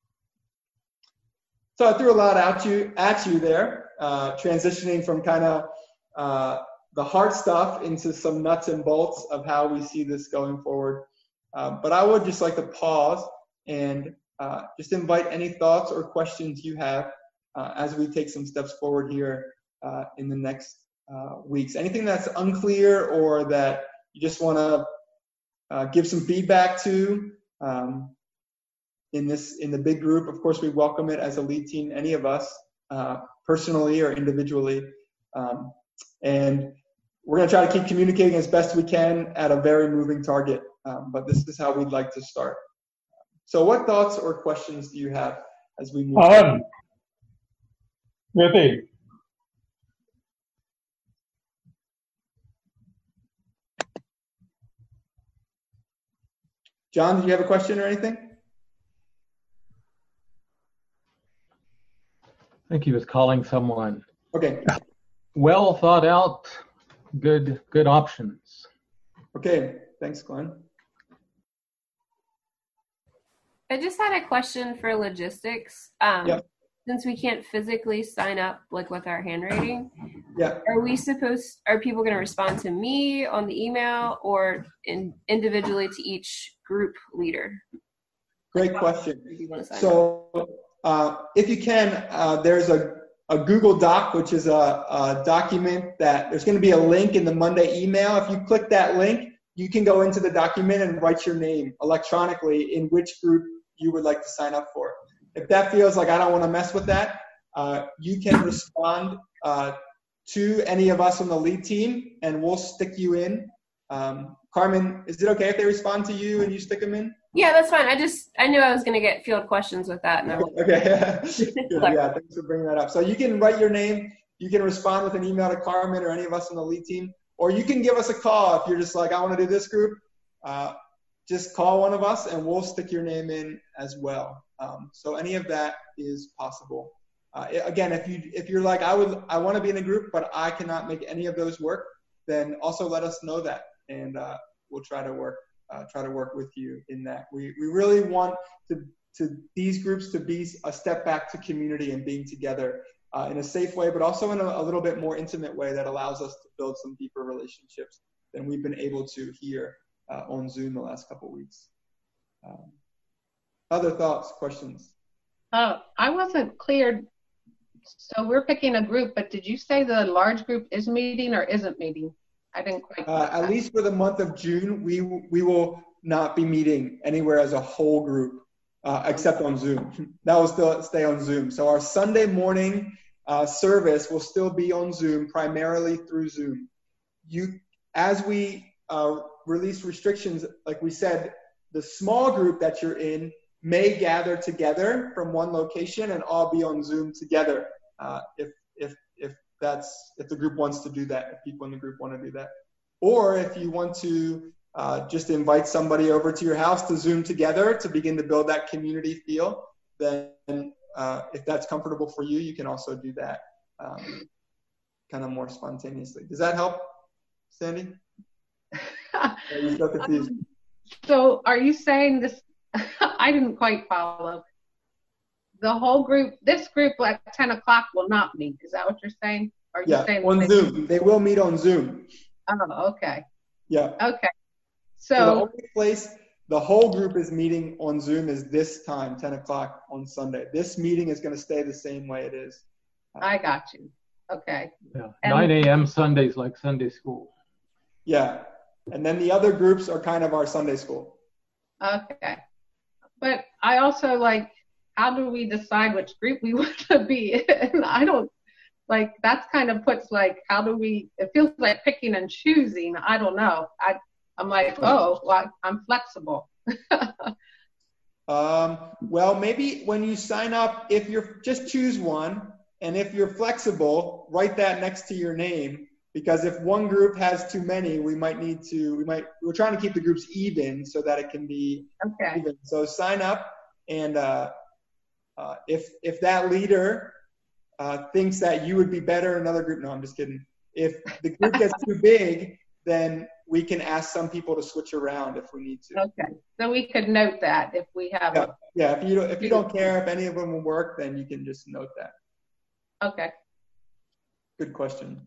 So I threw a lot at you, at you there, uh, transitioning from kind of uh, the hard stuff into some nuts and bolts of how we see this going forward. Uh, but I would just like to pause and uh, just invite any thoughts or questions you have uh, as we take some steps forward here uh, in the next uh, weeks. Anything that's unclear or that you just want to uh, give some feedback to, um, in this, in the big group, of course, we welcome it as a lead team, any of us, uh, personally or individually. Um, and we're going to try to keep communicating as best we can at a very moving target. Um, but this is how we'd like to start. So what thoughts or questions do you have as we move on? Repeat. John, do you have a question or anything? I think he was calling someone. Okay. Well thought out, good good options. Okay, thanks, Glenn. I just had a question for logistics. Um, yep. Since we can't physically sign up, like with our handwriting, yeah. are we supposed? Are people going to respond to me on the email or in, individually to each group leader? Great question. So. Uh, if you can, uh, there's a, a Google Doc, which is a, a document that there's going to be a link in the Monday email. If you click that link, you can go into the document and write your name electronically in which group you would like to sign up for. if that feels like I don't want to mess with that, uh, you can respond uh, to any of us on the lead team, and we'll stick you in. Um, Carmen, is it okay if they respond to you and you stick them in? Yeah, that's fine. I just I knew I was going to get field questions with that. And I was okay. Good. Yeah, thanks for bringing that up. So you can write your name. You can respond with an email to Carmen or any of us on the lead team, or you can give us a call if you're just like, I want to do this group. Uh, just call one of us and we'll stick your name in as well. Um, so any of that is possible. Uh, again, if you if you're like, I would I want to be in a group, but I cannot make any of those work, then also let us know that, and uh, we'll try to work uh, try to work with you in that. We we really want to to these groups to be a step back to community and being together uh, in a safe way, but also in a, a little bit more intimate way that allows us to build some deeper relationships than we've been able to here uh, on Zoom the last couple of weeks. Um, other thoughts, questions? Uh, I wasn't clear. So we're picking a group, but did you say the large group is meeting or isn't meeting? I didn't quite. Uh, at least for the month of June, we we will not be meeting anywhere as a whole group, uh, except on Zoom. That will still stay on Zoom. So our Sunday morning uh, service will still be on Zoom, primarily through Zoom. You, as we uh, release restrictions, like we said, the small group that you're in may gather together from one location and all be on Zoom together. Uh, if if if that's if the group wants to do that, if people in the group want to do that, or if you want to uh, just invite somebody over to your house to Zoom together to begin to build that community feel, then uh, if that's comfortable for you, you can also do that um, kind of more spontaneously. Does that help, Sandy? Are you so confused? Um, so are you saying this? I didn't quite follow. The whole group, this group at ten o'clock will not meet. Is that what you're saying? Or are you yeah, saying on Zoom. They will meet on Zoom. Oh, okay. Yeah. Okay. So, So, so the only place the whole group is meeting on Zoom is this time, ten o'clock on Sunday. This meeting is going to stay the same way it is. Uh, I got you. Okay. Yeah. And- nine a.m. Sundays like Sunday school. Yeah. And then the other groups are kind of our Sunday school. Okay. But I also like, how do we decide which group we want to be in? I don't, like, that's kind of puts like, how do we, it feels like picking and choosing. I don't know. I, I'm like, oh, well, I'm flexible. um, well, maybe when you sign up, if you're, just choose one. And if you're flexible, write that next to your name. Because if one group has too many, we might need to, we might, we're trying to keep the groups even so that it can be Okay. even. So sign up, and uh, uh, if if that leader uh, thinks that you would be better in another group, no, I'm just kidding. If the group gets too big, then we can ask some people to switch around if we need to. Okay. So we could note that if we have Yeah, a, yeah. If you don't, if you don't care if any of them will work, then you can just note that. okay. Good question.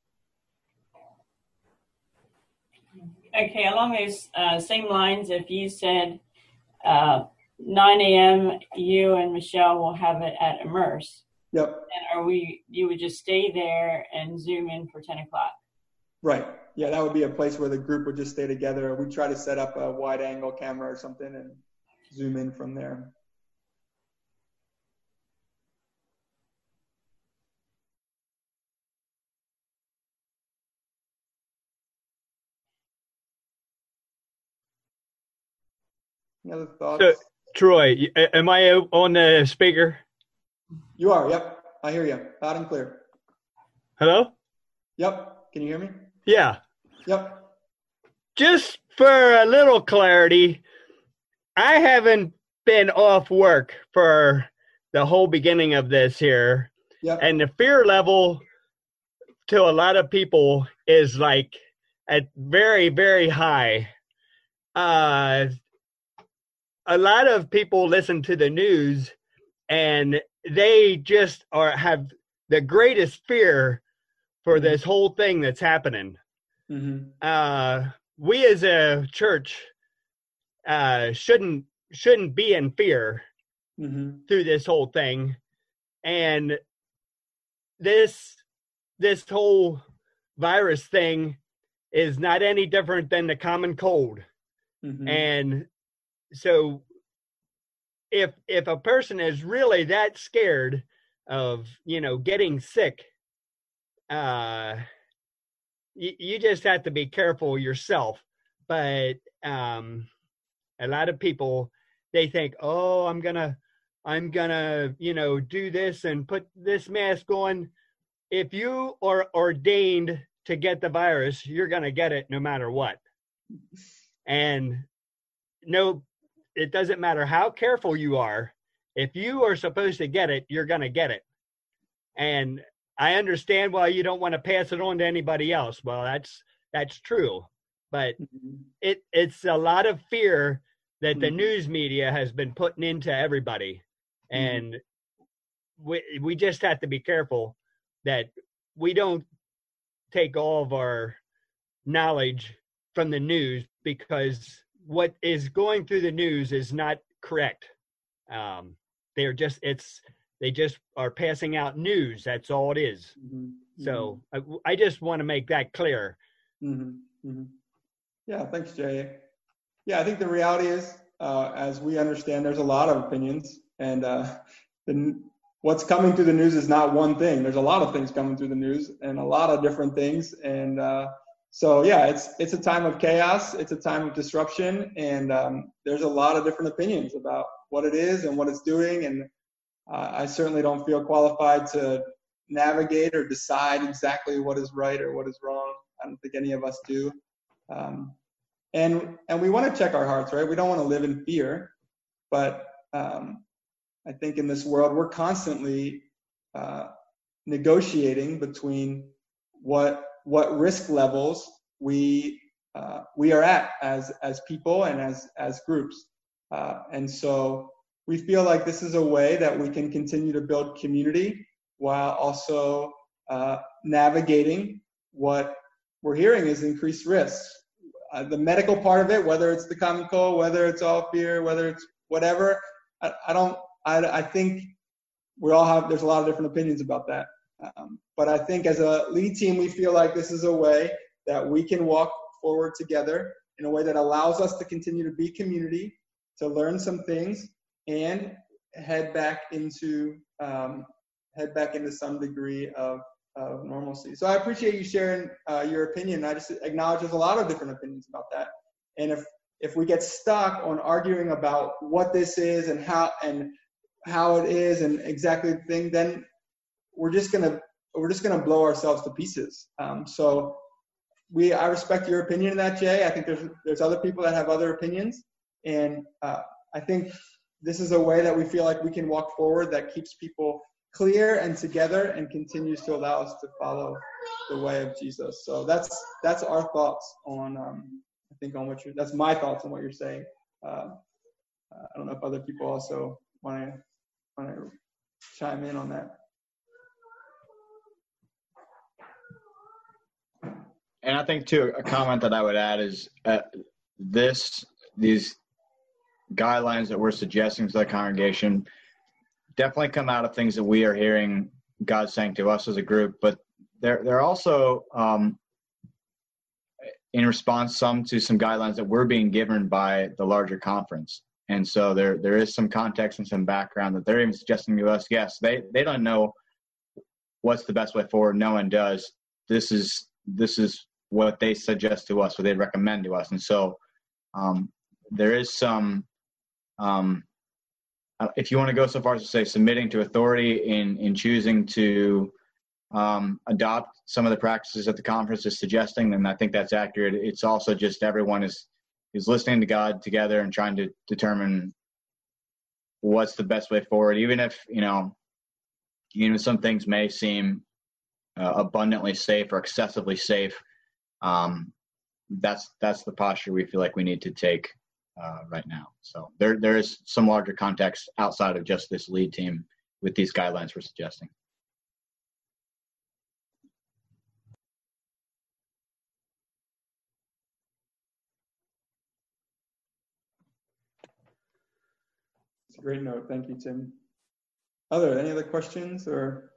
Okay, along those uh, same lines, if you said uh, nine a.m., you and Michelle will have it at Immerse, Yep. and are we? You would just stay there and Zoom in for ten o'clock. Right. Yeah, that would be a place where the group would just stay together. We try to set up a wide angle camera or something and zoom in from there. Any other thoughts? So, Troy, am I on the speaker? You are. Yep. I hear you. Loud and clear. Hello? Yep. Can you hear me? Yeah. Yep. Just for a little clarity, I haven't been off work for the whole beginning of this here. Yep. And the fear level to a lot of people is like at very, very high. Uh, a lot of people listen to the news and they just are have the greatest fear for this whole thing that's happening. Mm-hmm. Uh, we as a church uh, shouldn't shouldn't be in fear Mm-hmm. through this whole thing, and this this whole virus thing is not any different than the common cold. Mm-hmm. And so if if a person is really that scared of, you know, getting sick, uh, you, you just have to be careful yourself. But um, a lot of people, they think, oh, I'm gonna, I'm gonna, you know, do this and put this mask on. If you are ordained to get the virus, you're gonna get it no matter what. And no, it doesn't matter how careful you are. If you are supposed to get it, you're gonna get it. And I understand why you don't want to pass it on to anybody else. Well, that's that's true, but it it's a lot of fear that the news media has been putting into everybody, and we we just have to be careful that we don't take all of our knowledge from the news, because what is going through the news is not correct. Um, they're just it's they just are passing out news. That's all it is. Mm-hmm. So I, I just want to make that clear. Mm-hmm. Mm-hmm. Yeah, thanks, Jay. Yeah, I think the reality is, uh, as we understand, there's a lot of opinions, and uh, the, what's coming through the news is not one thing. There's a lot of things coming through the news, and a lot of different things. And uh, so, yeah, it's it's a time of chaos. It's a time of disruption, and um, there's a lot of different opinions about what it is and what it's doing. And uh, I certainly don't feel qualified to navigate or decide exactly what is right or what is wrong. I don't think any of us do. Um, and and we want to check our hearts, right? We don't want to live in fear, but um, I think in this world we're constantly uh, negotiating between what what risk levels we uh, we are at as as people and as as groups, uh, and so we feel like this is a way that we can continue to build community while also uh, navigating what we're hearing is increased risks. Uh, the medical part of it, whether it's the common cold, whether it's all fear, whether it's whatever, I, I don't. I, I think we all have. There's a lot of different opinions about that. Um, but I think as a lead team, we feel like this is a way that we can walk forward together in a way that allows us to continue to be community, to learn some things, and head back into um, head back into some degree of. of normalcy. So I appreciate you sharing uh, your opinion. I just acknowledge there's a lot of different opinions about that. And if if we get stuck on arguing about what this is and how and how it is and exactly the thing, then we're just gonna we're just gonna blow ourselves to pieces. Um, so we I respect your opinion in that, Jay. I think there's there's other people that have other opinions, and uh, I think this is a way that we feel like we can walk forward that keeps people clear and together and continues to allow us to follow the way of Jesus. So that's that's our thoughts on um, I think on what you're that's my thoughts on what you're saying. Uh, I don't know if other people also want to want to chime in on that. And I think too, a comment that I would add is uh, this these guidelines that we're suggesting to the congregation definitely come out of things that we are hearing God saying to us as a group, but they're they're also um, in response some to some guidelines that we're being given by the larger conference. And so there there is some context and some background that they're even suggesting to us. Yes, they they don't know what's the best way forward. No one does. This is this is what they suggest to us, what they recommend to us. And so um, there is some. Um, Uh, if you want to go so far as to say submitting to authority in, in choosing to um, adopt some of the practices that the conference is suggesting, then I think that's accurate. It's also just everyone is, is listening to God together and trying to determine what's the best way forward, even if, you know, you know, some things may seem uh, abundantly safe or excessively safe. Um, that's, that's the posture we feel like we need to take Uh, right now. So there there is some larger context outside of just this lead team with these guidelines we're suggesting. It's a great note. Thank you, Tim. Other any other questions or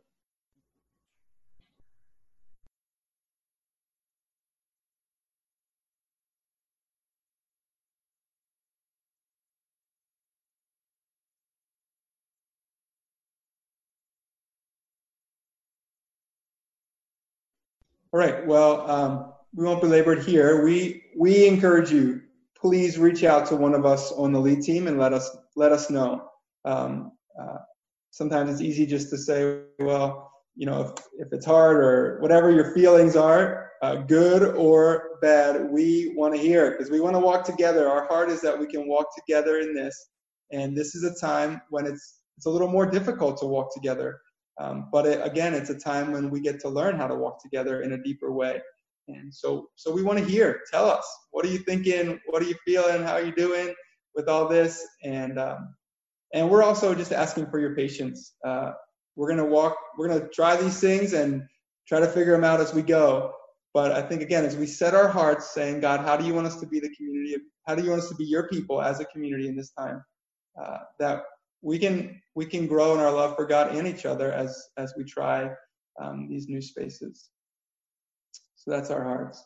All right. Well, um, we won't belabor it here. We we encourage you. Please reach out to one of us on the lead team and let us let us know. Um, uh, sometimes it's easy just to say, well, you know, if, if it's hard or whatever your feelings are, uh, good or bad, we want to hear it because we want to walk together. Our heart is that we can walk together in this, and this is a time when it's it's a little more difficult to walk together. Um, but it, again, it's a time when we get to learn how to walk together in a deeper way. And so, so we want to hear. Tell us, what are you thinking? What are you feeling? How are you doing with all this? And um, and we're also just asking for your patience. Uh, we're gonna walk. We're gonna try these things and try to figure them out as we go. But I think again, as we set our hearts, saying, God, how do you want us to be the community? How do you want us to be your people as a community in this time? Uh, that we can we can grow in our love for God and each other as as we try um, these new spaces. So that's our hearts.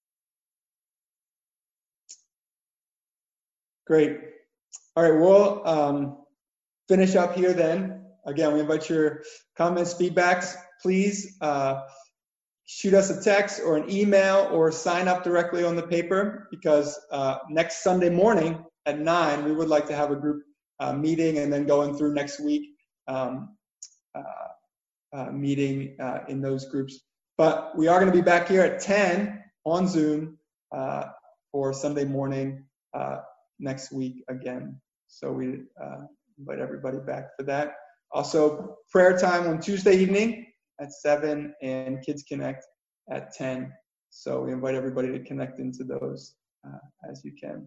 Great. All right, we'll um, finish up here then. Again, we invite your comments, feedbacks. Please uh, shoot us a text or an email or sign up directly on the paper because uh, next Sunday morning at nine, we would like to have a group uh, meeting and then going through next week um, uh, uh, meeting uh, in those groups. But we are going to be back here at ten on Zoom uh, for Sunday morning uh, next week again. So we uh, invite everybody back for that. Also, prayer time on Tuesday evening at seven and Kids Connect at ten. So we invite everybody to connect into those uh, as you can.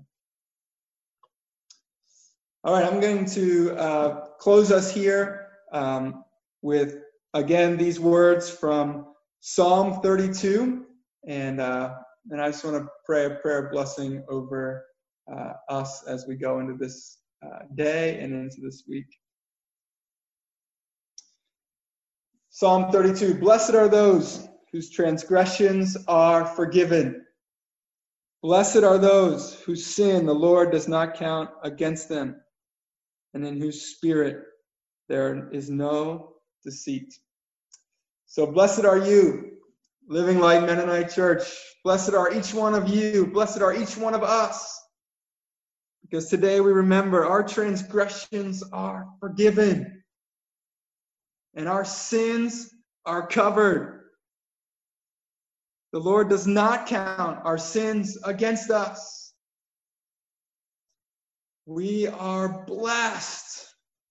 All right, I'm going to uh, close us here um, with, again, these words from Psalm thirty-two, and uh, and I just want to pray a prayer of blessing over uh, us as we go into this uh, day and into this week. Psalm thirty-two, blessed are those whose transgressions are forgiven. Blessed are those whose sin the Lord does not count against them, and in whose spirit there is no deceit. So blessed are you, Living Light Mennonite Church. Blessed are each one of you. Blessed are each one of us. Because today we remember our transgressions are forgiven. And our sins are covered. The Lord does not count our sins against us. We are blessed.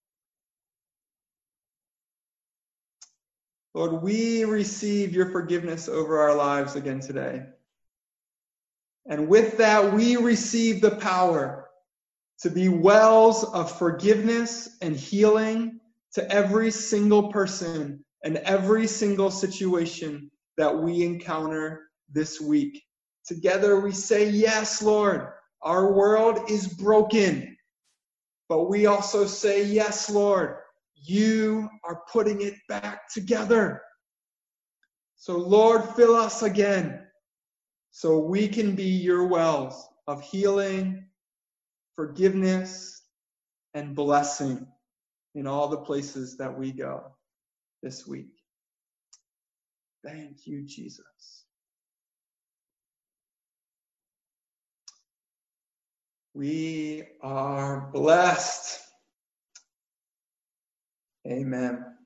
Lord, we receive your forgiveness over our lives again today. And with that, we receive the power to be wells of forgiveness and healing to every single person and every single situation that we encounter this week. Together we say, yes, Lord, our world is broken. But we also say, yes, Lord, you are putting it back together. So, Lord, fill us again so we can be your wells of healing, forgiveness, and blessing in all the places that we go this week. Thank you, Jesus. We are blessed. Amen.